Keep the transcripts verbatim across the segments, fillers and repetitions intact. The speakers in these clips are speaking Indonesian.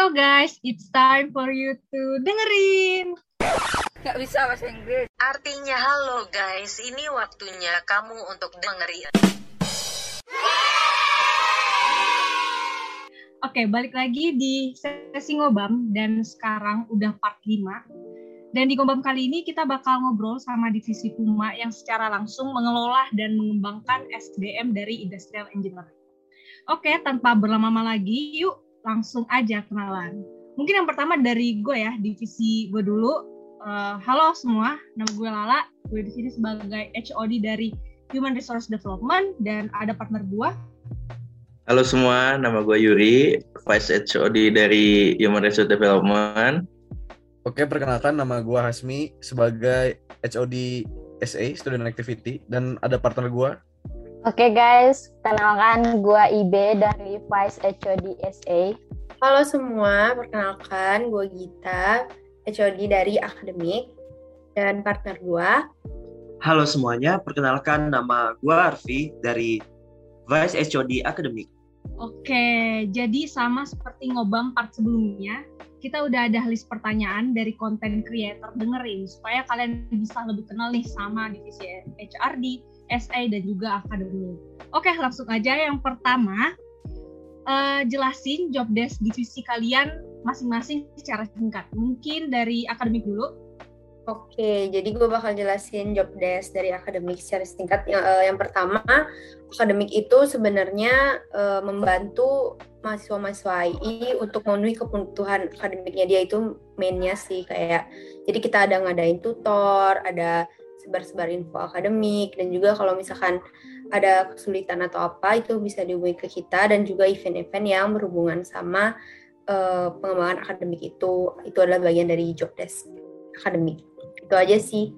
Halo guys, it's time for you to dengerin. Gak bisa bahasa Inggris. Artinya halo guys, ini waktunya kamu untuk dengerin. Oke, balik lagi di sesi ngobam dan sekarang udah part lima. Dan di ngobam kali ini kita bakal ngobrol sama divisi Puma yang secara langsung mengelola dan mengembangkan S D M dari Industrial Engineering. Oke, tanpa berlama-lama lagi, yuk langsung aja kenalan. Mungkin yang pertama dari gue ya, divisi gue dulu. Uh, halo semua, nama gue Lala. Gue di sini sebagai H O D dari Human Resource Development dan ada partner gue. Halo semua, nama gue Yuri, Vice H O D dari Human Resource Development. Oke, perkenalkan nama gue Hasmi sebagai H O D S A, Student Activity, dan ada partner gue. Oke guys, kenalkan gue Ibe dari Vice H O D S A. Halo semua, perkenalkan gue Gita, H O D dari Akademik, dan partner gue. Halo semuanya, perkenalkan nama gue Arfi dari Vice H O D Akademik. Oke, jadi sama seperti ngobam part sebelumnya, kita udah ada list pertanyaan dari content creator dengerin, supaya kalian bisa lebih kenal nih sama divisi H R D, S A, dan juga akademik. Oke, langsung aja yang pertama, uh, jelasin job desk divisi kalian masing-masing secara singkat. Mungkin dari akademik dulu. Oke, jadi gue bakal jelasin job desk dari akademik secara singkat. Yang, uh, yang pertama, akademik itu sebenarnya uh, membantu mahasiswa-mahasiswa I I untuk memenuhi kebutuhan akademiknya dia, itu mainnya sih kayak. Jadi kita ada ngadain tutor, ada sebar-sebar info akademik, dan juga kalau misalkan ada kesulitan atau apa itu bisa dihubungi ke kita, dan juga event-event yang berhubungan sama uh, pengembangan akademik itu itu adalah bagian dari job desk akademik. Itu aja sih.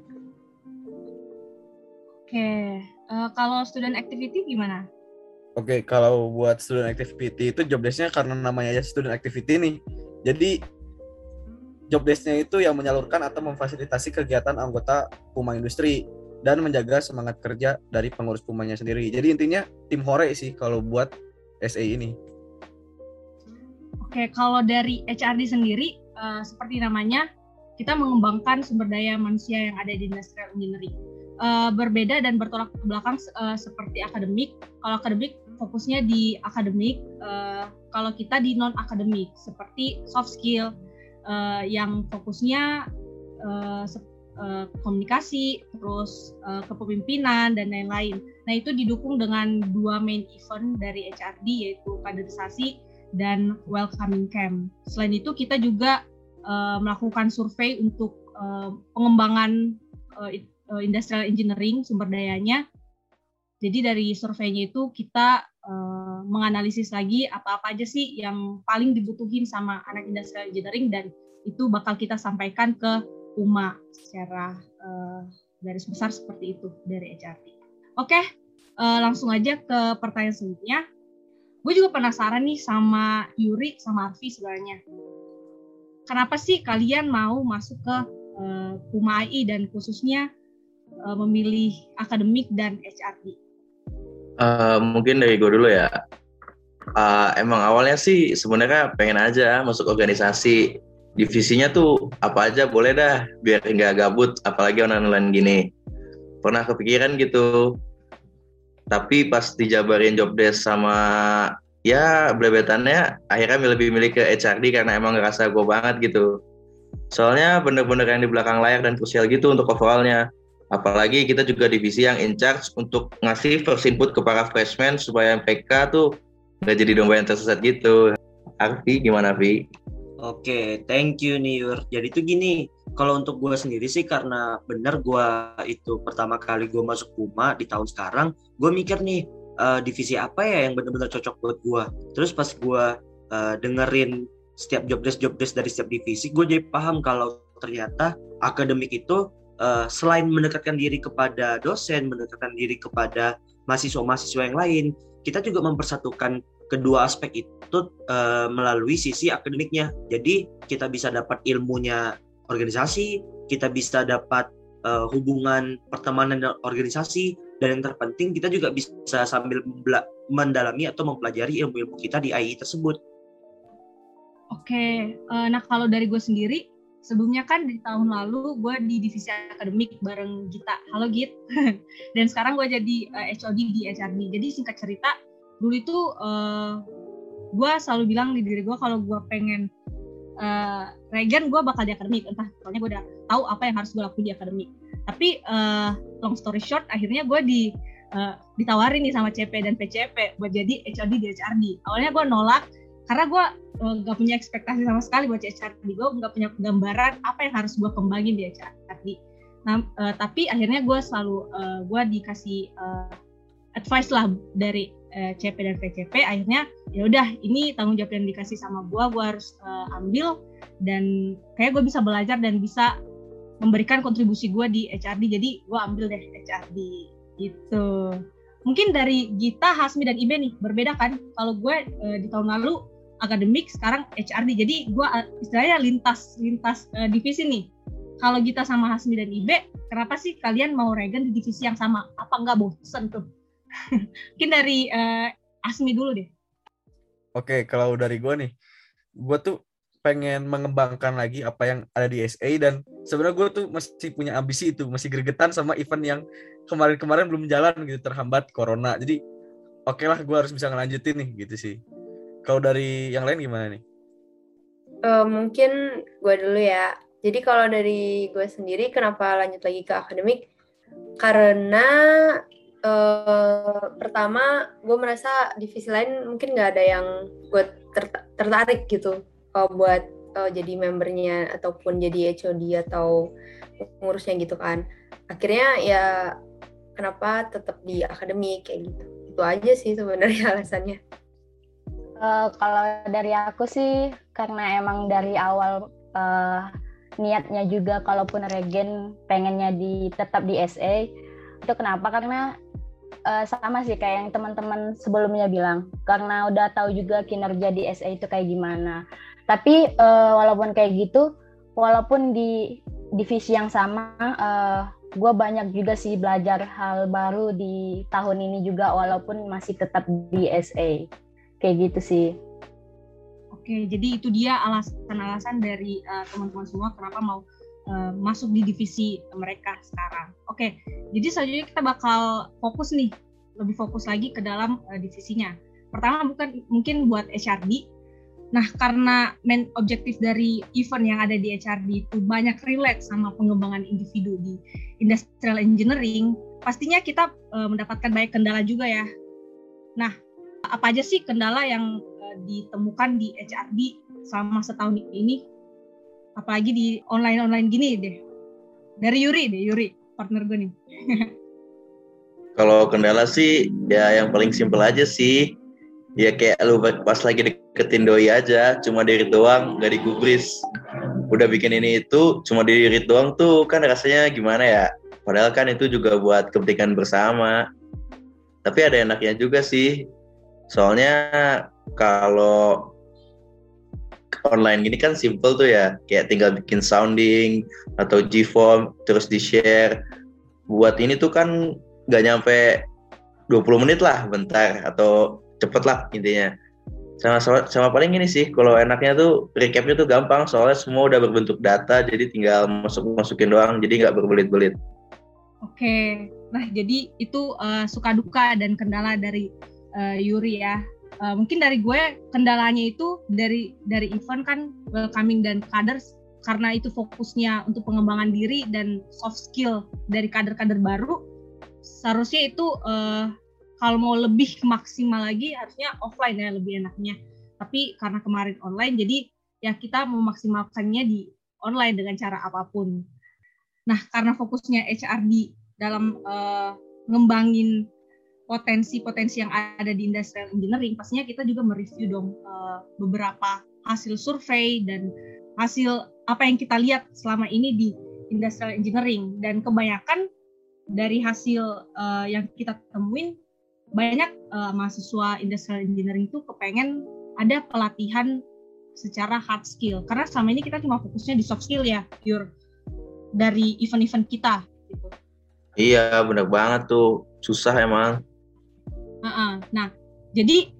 Oke, uh, kalau student activity gimana? Oke, kalau buat student activity itu job desk-nya karena namanya aja student activity nih. Jadi job desk-nya itu yang menyalurkan atau memfasilitasi kegiatan anggota Puma Industri dan menjaga semangat kerja dari pengurus Pumanya sendiri. Jadi intinya tim hore sih kalau buat S A ini. Oke, kalau dari H R D sendiri, uh, seperti namanya, kita mengembangkan sumber daya manusia yang ada di Industrial Engineering. Uh, berbeda dan bertolak ke belakang uh, seperti akademik. Kalau akademik fokusnya di akademik, uh, kalau kita di non-akademik seperti soft skill, Uh, yang fokusnya uh, uh, komunikasi, terus uh, kepemimpinan, dan lain-lain. Nah, itu didukung dengan dua main event dari H R D, yaitu kaderisasi dan welcoming camp. Selain itu, kita juga uh, melakukan survei untuk uh, pengembangan uh, industrial engineering, sumber dayanya. Jadi dari surveinya itu kita uh, menganalisis lagi apa-apa aja sih yang paling dibutuhin sama anak industrial engineering, dan itu bakal kita sampaikan ke Puma secara uh, garis besar seperti itu dari H R D. Oke, uh, langsung aja ke pertanyaan selanjutnya. Gue juga penasaran nih sama Yuri sama Arfi sebenarnya. Kenapa sih kalian mau masuk ke uh, Puma I I dan khususnya uh, memilih akademik dan H R D? Uh, mungkin dari gue dulu ya. Uh, emang awalnya sih sebenarnya pengen aja masuk organisasi. Divisinya tuh apa aja boleh dah, biar nggak gabut, apalagi online-online gini. Pernah kepikiran gitu. Tapi pas dijabarin job desk sama ya blebetannya, akhirnya lebih milih ke H R D karena emang ngerasa gue banget gitu. Soalnya bener-bener yang di belakang layar dan krusial gitu untuk overall-nya. Apalagi kita juga divisi yang in charge untuk ngasih first input ke para freshmen supaya mereka tuh nggak jadi domba yang tersesat gitu. Arfi, gimana Vi? Oke, thank you nih Yur. Jadi tuh gini, kalau untuk gue sendiri sih karena bener gue itu pertama kali gue masuk Puma di tahun sekarang, gue mikir nih uh, divisi apa ya yang benar-benar cocok buat gue. Terus pas gue uh, dengerin setiap job desk job desk dari setiap divisi, gue jadi paham kalau ternyata akademik itu Uh, selain mendekatkan diri kepada dosen, mendekatkan diri kepada mahasiswa-mahasiswa yang lain, kita juga mempersatukan kedua aspek itu uh, melalui sisi akademiknya. Jadi kita bisa dapat ilmunya organisasi, kita bisa dapat uh, hubungan pertemanan dan organisasi, dan yang terpenting kita juga bisa sambil mendalami atau mempelajari ilmu-ilmu kita di I I tersebut. Oke, uh, nah kalau dari gue sendiri, sebelumnya kan di tahun lalu gue di divisi akademik bareng Gita. Halo Git. Dan sekarang gue jadi uh, H O D di H R D. Jadi singkat cerita, dulu itu uh, gue selalu bilang di diri gue kalau gue pengen uh, regen, gue bakal di akademik. Entah, soalnya gue udah tahu apa yang harus gue lakuin di akademik. Tapi uh, long story short, akhirnya gue di uh, ditawarin nih sama C P dan P C P buat jadi H O D di H R D. Awalnya gue nolak karena gue uh, gak punya ekspektasi sama sekali buat H R D. Gue gak punya gambaran apa yang harus gue kembangin di H R D. Nah, uh, tapi akhirnya gue selalu uh, gue dikasih uh, advice lah dari uh, C P dan P C P. Akhirnya ya udah, ini tanggung jawab yang dikasih sama gue, gue harus uh, ambil, dan kayak gue bisa belajar dan bisa memberikan kontribusi gue di H R D. Jadi gue ambil deh H R D gitu. Mungkin dari Gita, Hasmi, dan Ibe nih berbeda kan. Kalau gue uh, di tahun lalu akademik, sekarang H R D. Jadi gue uh, istilahnya lintas lintas uh, divisi nih. Kalau Gita sama Hasmi dan Ibe, kenapa sih kalian mau regen di divisi yang sama? Apa nggak bosen tuh? Mungkin dari uh, Hasmi dulu deh. Oke, kalau dari gue nih, gue tuh pengen mengembangkan lagi apa yang ada di S A, dan sebenarnya gue tuh masih punya ambisi itu, masih gregetan sama event yang kemarin-kemarin belum jalan gitu, terhambat corona. Jadi oke lah, gue harus bisa ngelanjutin nih gitu sih. Kalau dari yang lain gimana nih? Uh, mungkin gue dulu ya. Jadi kalau dari gue sendiri, kenapa lanjut lagi ke akademik? Karena uh, pertama, gue merasa divisi lain mungkin nggak ada yang gue ter- tertarik gitu uh, buat uh, jadi membernya ataupun jadi H O D atau ngurusnya gitu kan. Akhirnya ya kenapa tetap di akademik kayak gitu. Itu aja sih sebenarnya alasannya. Uh, kalau dari aku sih karena emang dari awal uh, niatnya juga kalaupun regen pengennya di tetap di S A. Itu kenapa? Karena uh, sama sih kayak yang teman-teman sebelumnya bilang, karena udah tahu juga kinerja di S A itu kayak gimana. Tapi uh, walaupun kayak gitu, walaupun di divisi yang sama, uh, gue banyak juga sih belajar hal baru di tahun ini juga walaupun masih tetap di S A. Kayak gitu sih. Oke, jadi itu dia alasan-alasan dari uh, teman-teman semua kenapa mau uh, masuk di divisi mereka sekarang. Oke, jadi selanjutnya kita bakal fokus nih, lebih fokus lagi ke dalam uh, divisinya. Pertama bukan mungkin buat H R D. Nah, karena main objektif dari event yang ada di H R D itu banyak relate sama pengembangan individu di industrial engineering, pastinya kita uh, mendapatkan banyak kendala juga ya. Nah, apa aja sih kendala yang uh, ditemukan di H R D selama setahun ini, apalagi di online-online gini deh. Dari Yuri deh, Yuri, partner gue nih. Kalau kendala sih ya yang paling simpel aja sih. Ya kayak lu pas lagi deketin doi aja, cuma dirit doang, gak digubris. Udah bikin ini itu, cuma dirit doang tuh kan rasanya gimana ya. Padahal kan itu juga buat kepentingan bersama. Tapi ada enaknya juga sih. Soalnya kalau online gini kan simple tuh ya, kayak tinggal bikin sounding atau G-form terus di-share. Buat ini tuh kan nggak nyampe dua puluh menit lah, bentar atau cepet lah intinya. Sama, sama, sama paling ini sih, kalau enaknya tuh recapnya tuh gampang, soalnya semua udah berbentuk data, jadi tinggal masuk-masukin doang, jadi nggak berbelit-belit. Oke, nah jadi itu uh, suka duka dan kendala dari Uh, Yuri ya. Uh, mungkin dari gue kendalanya itu dari dari event kan welcoming dan kaders, karena itu fokusnya untuk pengembangan diri dan soft skill dari kader-kader baru. Seharusnya itu uh, kalau mau lebih maksimal lagi harusnya offline ya lebih enaknya. Tapi karena kemarin online, jadi ya kita memaksimalkannya di online dengan cara apapun. Nah, karena fokusnya H R D dalam uh, ngembangin potensi-potensi yang ada di industrial engineering, pastinya kita juga mereview dong uh, beberapa hasil survei dan hasil apa yang kita lihat selama ini di industrial engineering. Dan kebanyakan dari hasil uh, yang kita temuin, banyak uh, mahasiswa industrial engineering itu kepengen ada pelatihan secara hard skill. Karena selama ini kita cuma fokusnya di soft skill ya, pure dari event-event kita. Gitu. Iya, benar banget tuh. Susah emang. Uh-uh. Nah, jadi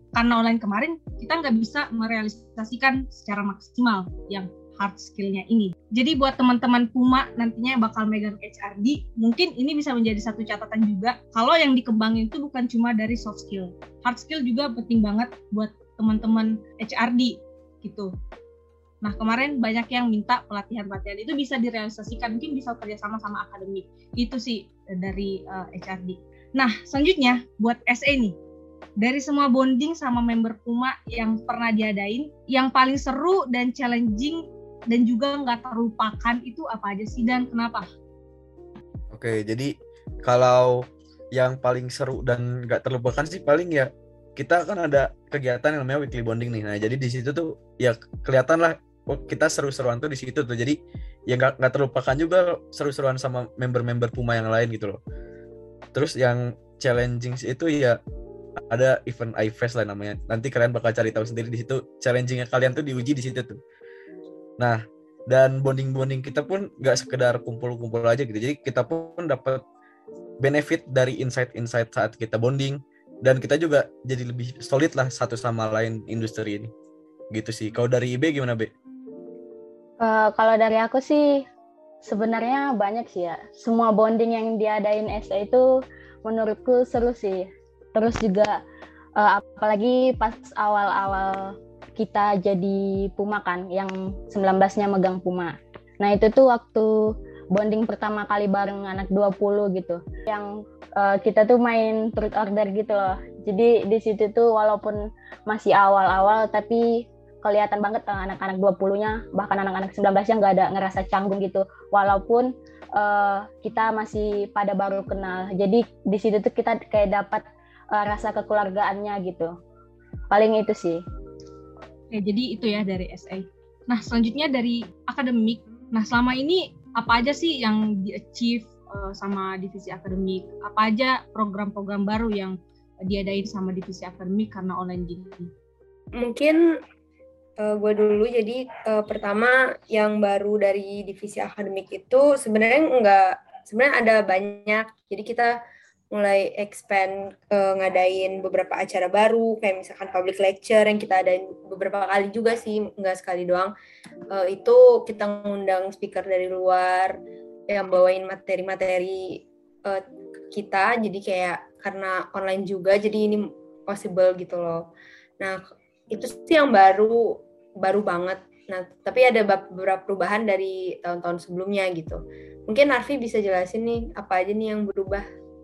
karena online kemarin kita nggak bisa merealisasikan secara maksimal yang hard skill-nya ini. Jadi buat teman-teman Puma nantinya yang bakal megang H R D, mungkin ini bisa menjadi satu catatan juga kalau yang dikembangin itu bukan cuma dari soft skill. Hard skill juga penting banget buat teman-teman H R D gitu. Nah, kemarin banyak yang minta pelatihan-pelatihan itu bisa direalisasikan, mungkin bisa kerjasama sama akademik. Itu sih dari uh, H R D. Nah, selanjutnya buat S E nih. Dari semua bonding sama member Puma yang pernah diadain, yang paling seru dan challenging dan juga nggak terlupakan itu apa aja sih dan kenapa? Oke, jadi kalau yang paling seru dan nggak terlupakan sih paling ya kita kan ada kegiatan yang namanya weekly bonding nih. Nah, jadi di situ tuh ya kelihatan lah oh, kita seru-seruan tuh di situ tuh. Jadi ya nggak nggak terlupakan juga seru-seruan sama member-member Puma yang lain gitu loh. Terus yang challenging itu ya ada event iFest lah namanya. Nanti kalian bakal cari tahu sendiri di situ. Challengingnya kalian tuh diuji di situ tuh. Nah, dan bonding-bonding kita pun nggak sekedar kumpul-kumpul aja gitu. Jadi kita pun dapat benefit dari insight-insight saat kita bonding. Dan kita juga jadi lebih solid lah satu sama lain industri ini. Gitu sih. Kalau dari I B gimana, B? Uh, kalau dari aku sih sebenarnya banyak sih ya. Semua bonding yang diadain S A itu menurutku seru sih. Terus juga uh, apalagi pas awal-awal kita jadi Puma kan, yang sembilan belasnya megang Puma. Nah itu tuh waktu bonding pertama kali bareng anak dua puluh gitu. Yang uh, kita tuh main truth order gitu loh. Jadi di situ tuh walaupun masih awal-awal tapi kelihatan banget anak-anak dua puluh-nya, bahkan anak-anak sembilan belasnya nggak ada ngerasa canggung gitu. Walaupun uh, kita masih pada baru kenal. Jadi di situ tuh kita kayak dapat uh, rasa kekeluargaannya gitu. Paling itu sih. Oke, jadi itu ya dari S A. Nah, selanjutnya dari akademik. Nah, selama ini apa aja sih yang di-achieve uh, sama divisi akademik? Apa aja program-program baru yang diadain sama divisi akademik karena online gini? Mungkin uh, gue dulu, jadi uh, pertama yang baru dari divisi akademik itu sebenarnya enggak, sebenarnya ada banyak. Jadi kita mulai expand uh, ngadain beberapa acara baru, kayak misalkan public lecture yang kita adain beberapa kali juga sih, enggak sekali doang. Uh, itu kita ngundang speaker dari luar yang bawain materi-materi uh, kita, jadi kayak karena online juga, jadi ini possible gitu loh. Nah, itu sih yang baru, baru banget. Nah, tapi ada beberapa perubahan dari tahun-tahun sebelumnya gitu. Mungkin Arfi bisa jelasin nih, apa aja nih yang berubah?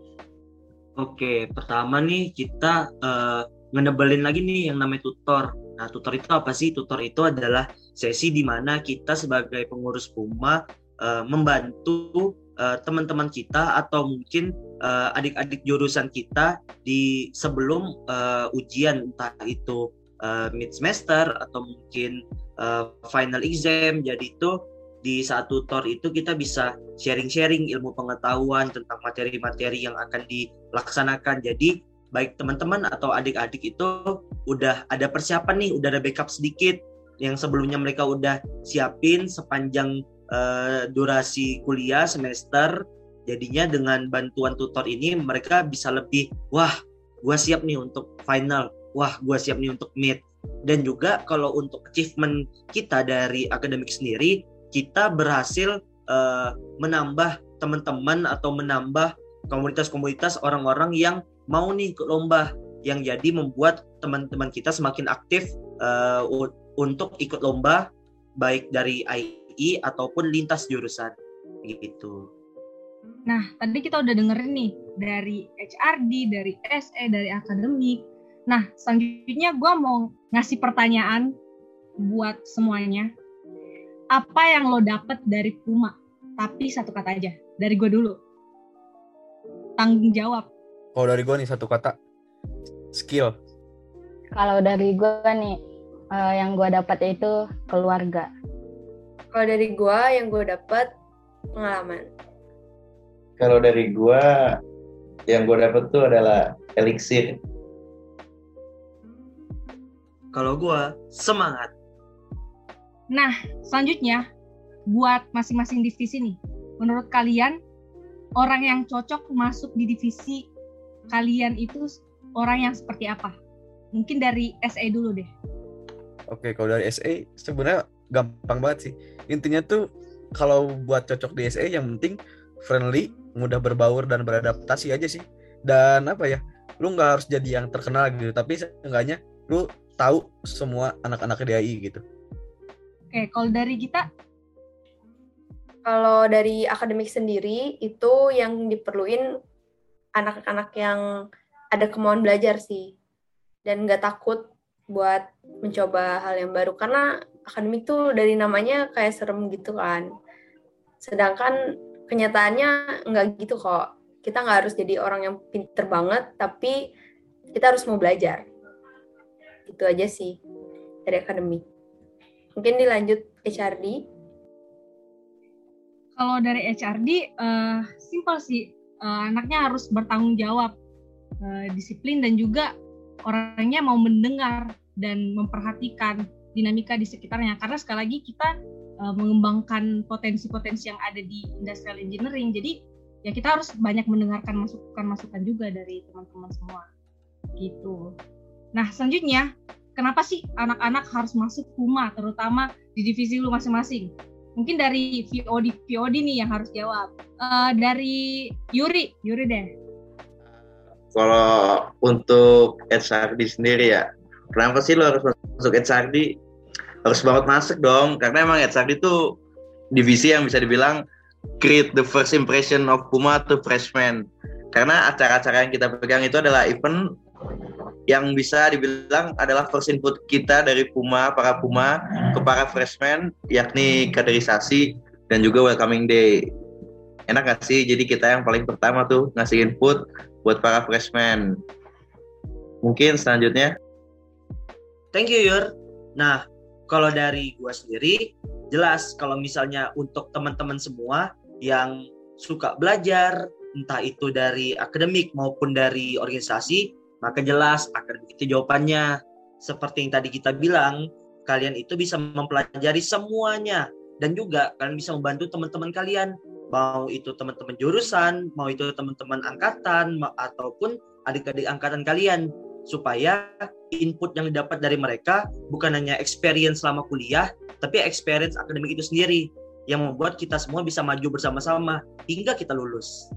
Oke, pertama nih kita uh, ngenebelin lagi nih yang namanya tutor. Nah, tutor itu apa sih? Tutor itu adalah sesi di mana kita sebagai pengurus Puma uh, membantu uh, teman-teman kita atau mungkin uh, adik-adik jurusan kita di sebelum uh, ujian, entah itu uh, mid semester atau mungkin uh, final exam. Jadi itu di saat tutor itu kita bisa sharing-sharing ilmu pengetahuan tentang materi-materi yang akan dilaksanakan. Jadi baik teman-teman atau adik-adik itu udah ada persiapan nih, udah ada backup sedikit yang sebelumnya mereka udah siapin sepanjang uh, durasi kuliah semester. Jadinya dengan bantuan tutor ini mereka bisa lebih, wah gue siap nih untuk final, wah gue siap nih untuk mid. Dan juga kalau untuk achievement kita dari akademik sendiri, kita berhasil uh, menambah teman-teman atau menambah komunitas-komunitas orang-orang yang mau nih ikut lomba, yang jadi membuat teman-teman kita semakin aktif uh, untuk ikut lomba baik dari I I ataupun lintas jurusan gitu. Nah, tadi kita udah dengerin nih dari H R D, dari S E, dari akademik. Nah, selanjutnya gue mau ngasih pertanyaan buat semuanya. Apa yang lo dapet dari Puma? Tapi satu kata aja, dari gue dulu. Tanggung jawab. Kalau dari gue nih satu kata, skill. Kalau dari gue nih, uh, yang gue dapat itu keluarga. Kalau dari gue, yang gue dapat pengalaman. Kalau dari gue, yang gue dapat tuh adalah elixir. Kalau gue, semangat. Nah, selanjutnya buat masing-masing divisi nih, menurut kalian orang yang cocok masuk di divisi kalian itu orang yang seperti apa? Mungkin dari S A dulu deh. Oke, kalau dari S A sebenarnya gampang banget sih. Intinya tuh kalau buat cocok di S A yang penting friendly, mudah berbaur dan beradaptasi aja sih. Dan apa ya, lu nggak harus jadi yang terkenal gitu, tapi seenggaknya lu tahu semua anak-anak D A I gitu. Oke, kalau dari kita? Kalau dari akademik sendiri itu yang diperluin anak-anak yang ada kemauan belajar sih, dan nggak takut buat mencoba hal yang baru, karena akademik tuh dari namanya kayak serem gitu kan, sedangkan kenyataannya nggak gitu kok. Kita nggak harus jadi orang yang pinter banget, tapi kita harus mau belajar. Itu aja sih dari akademik. Mungkin dilanjut H R D. Kalau dari H R D, uh, simpel sih. Uh, anaknya harus bertanggung jawab, uh, disiplin, dan juga orangnya mau mendengar dan memperhatikan dinamika di sekitarnya. Karena sekali lagi kita uh, mengembangkan potensi-potensi yang ada di industrial engineering. Jadi ya kita harus banyak mendengarkan masukan-masukan juga dari teman-teman semua. Gitu. Nah, selanjutnya, kenapa sih anak-anak harus masuk Puma, terutama di divisi lu masing-masing? Mungkin dari V O D V O D nih yang harus jawab. Uh, dari Yuri, Yuri deh. Kalau untuk H R D sendiri ya, kenapa sih lo harus masuk H R D? Harus banget masuk dong, karena emang H R D itu divisi yang bisa dibilang create the first impression of Puma to freshman. Karena acara-acara yang kita pegang itu adalah event yang bisa dibilang adalah first input kita dari Puma, para Puma ke para freshman, yakni kaderisasi dan juga welcoming day. Enak gak sih? Jadi kita yang paling pertama tuh ngasih input buat para freshman. Mungkin selanjutnya. Thank you, Yur. Nah, kalau dari gua sendiri, jelas kalau misalnya untuk teman-teman semua yang suka belajar, entah itu dari akademik maupun dari organisasi, maka jelas akademik itu jawabannya. Seperti yang tadi kita bilang, kalian itu bisa mempelajari semuanya, dan juga kalian bisa membantu teman-teman kalian, mau itu teman-teman jurusan, mau itu teman-teman angkatan, ataupun adik-adik angkatan kalian, supaya input yang didapat dari mereka bukan hanya experience selama kuliah, tapi experience akademik itu sendiri yang membuat kita semua bisa maju bersama-sama hingga kita lulus.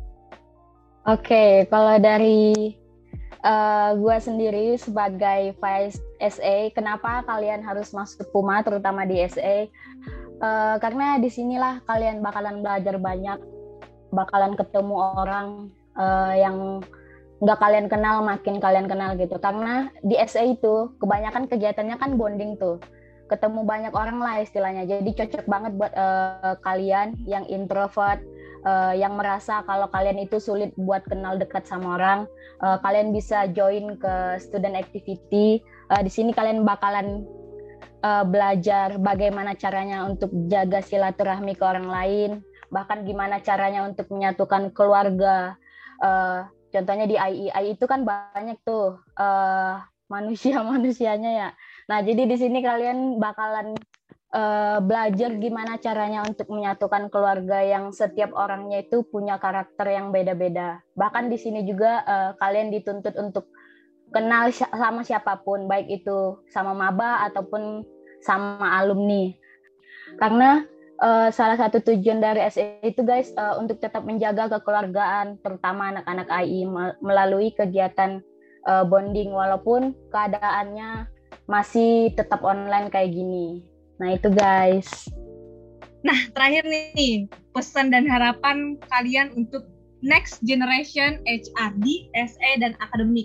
Oke, kalau dari Uh, gue sendiri sebagai Vice S A, kenapa kalian harus masuk Puma, terutama di S A? Uh, karena disinilah kalian bakalan belajar banyak, bakalan ketemu orang uh, yang nggak kalian kenal, makin kalian kenal gitu. Karena di S A itu kebanyakan kegiatannya kan bonding tuh, ketemu banyak orang lah istilahnya. Jadi cocok banget buat uh, kalian yang introvert, Uh, yang merasa kalau kalian itu sulit buat kenal dekat sama orang, uh, kalian bisa join ke student activity. Uh, di sini kalian bakalan uh, belajar bagaimana caranya untuk jaga silaturahmi ke orang lain, bahkan gimana caranya untuk menyatukan keluarga. Uh, contohnya di I E, I E itu kan banyak tuh uh, manusia-manusianya ya. Nah, jadi di sini kalian bakalan Uh, belajar gimana caranya untuk menyatukan keluarga yang setiap orangnya itu punya karakter yang beda-beda. Bahkan di sini juga uh, kalian dituntut untuk kenal si- sama siapapun, baik itu sama maba ataupun sama alumni. Karena uh, salah satu tujuan dari S A itu guys, uh, untuk tetap menjaga kekeluargaan, terutama anak-anak I E melalui kegiatan uh, bonding, walaupun keadaannya masih tetap online kayak gini. Nah itu guys. Nah terakhir nih, pesan dan harapan kalian untuk next generation H R D, S A, dan akademik.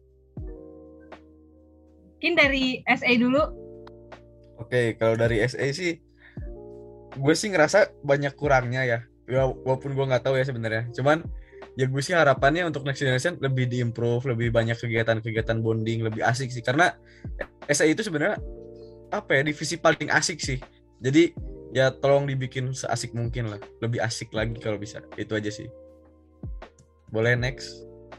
Mungkin dari S A dulu. Oke, kalau dari S A sih, gue sih ngerasa banyak kurangnya ya. Ya walaupun gue nggak tahu ya sebenarnya. Cuman ya gue sih harapannya untuk next generation lebih diimprove, lebih banyak kegiatan-kegiatan bonding, lebih asik sih. Karena S A itu sebenarnya apa ya, divisi paling asik sih. Jadi ya tolong dibikin seasik mungkin lah, lebih asik lagi kalau bisa. Itu aja sih. Boleh next.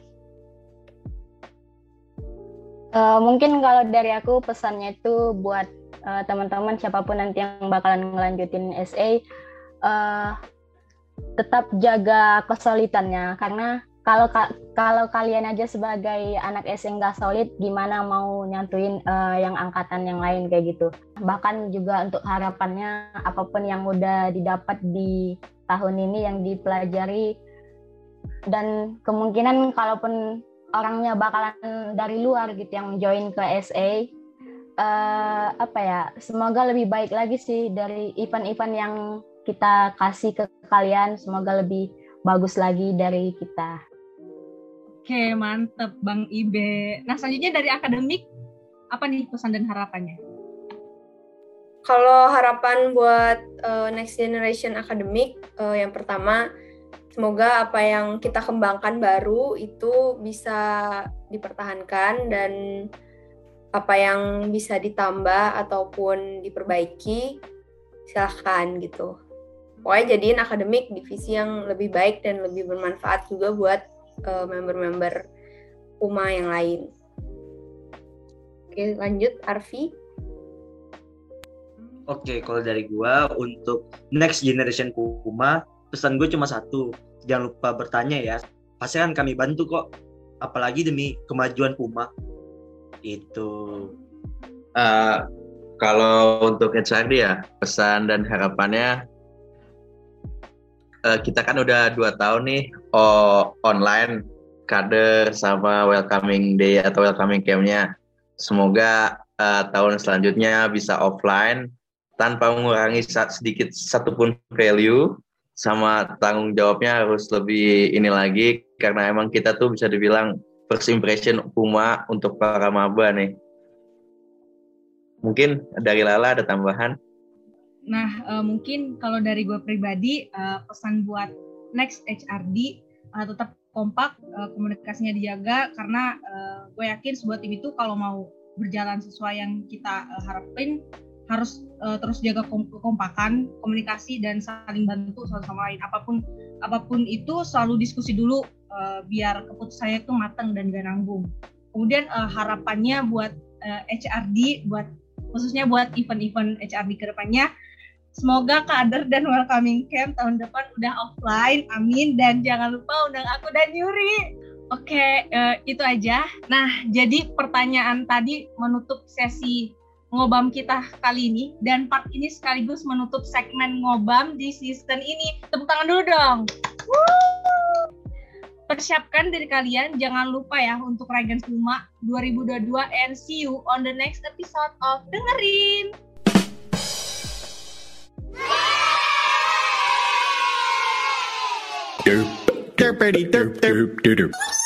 Uh, mungkin kalau dari aku pesannya itu buat uh, teman-teman siapapun nanti yang bakalan ngelanjutin S A, uh, tetap jaga kesulitannya, karena kalau ka- kalau kalian aja sebagai anak S yang nggak solid, gimana mau nyantuin uh, yang angkatan yang lain kayak gitu. Bahkan juga untuk harapannya, apapun yang udah didapat di tahun ini yang dipelajari, dan kemungkinan kalaupun orangnya bakalan dari luar gitu yang join ke S A, uh, apa ya, semoga lebih baik lagi sih dari event-event yang kita kasih ke kalian, semoga lebih bagus lagi dari kita. Oke, mantep Bang Ibe. Nah, selanjutnya dari akademik, apa nih pesan dan harapannya? Kalau harapan buat uh, next generation akademik, uh, yang pertama, semoga apa yang kita kembangkan baru itu bisa dipertahankan, dan apa yang bisa ditambah ataupun diperbaiki, silahkan gitu. Pokoknya jadiin akademik divisi yang lebih baik dan lebih bermanfaat juga buat uh, member-member U M A yang lain. Oke, lanjut Arfi. Oke, kalau dari gua untuk next generation Puma, pesan gue cuma satu, jangan lupa bertanya ya. Pasti kan kami bantu kok, apalagi demi kemajuan Puma. Itu. Uh, kalau untuk H R D ya, pesan dan harapannya, uh, kita kan udah dua tahun nih oh, online, kader sama welcoming day atau welcoming camp-nya. Semoga uh, tahun selanjutnya bisa offline, tanpa mengurangi sedikit satupun value, sama tanggung jawabnya harus lebih ini lagi, karena emang kita tuh bisa dibilang first impression Puma untuk para maba nih. Mungkin dari Lala ada tambahan? Nah, uh, mungkin kalau dari gue pribadi, uh, pesan buat next H R D, uh, tetap kompak, uh, komunikasinya dijaga, karena uh, gue yakin sebuah tim itu kalau mau berjalan sesuai yang kita uh, harapin, harus uh, terus jaga kekompakan, komunikasi, dan saling bantu satu sama lain. Apapun apapun itu selalu diskusi dulu, uh, biar keputusannya itu matang dan gak nanggung. Kemudian uh, harapannya buat uh, H R D, buat khususnya buat event-event H R D ke depannya, semoga kader dan welcoming camp tahun depan udah offline, amin. Dan jangan lupa undang aku dan Yuri. Oke, uh, itu aja. Nah, jadi pertanyaan tadi menutup sesi ngobam kita kali ini, dan part ini sekaligus menutup segmen ngobam di season ini. Tepuk tangan dulu dong. Woo! Persiapkan diri kalian, jangan lupa ya untuk Regen Puma dua ribu dua puluh dua, and see you on the next episode of Dengerin. Derp, derp, derp, derp, derp.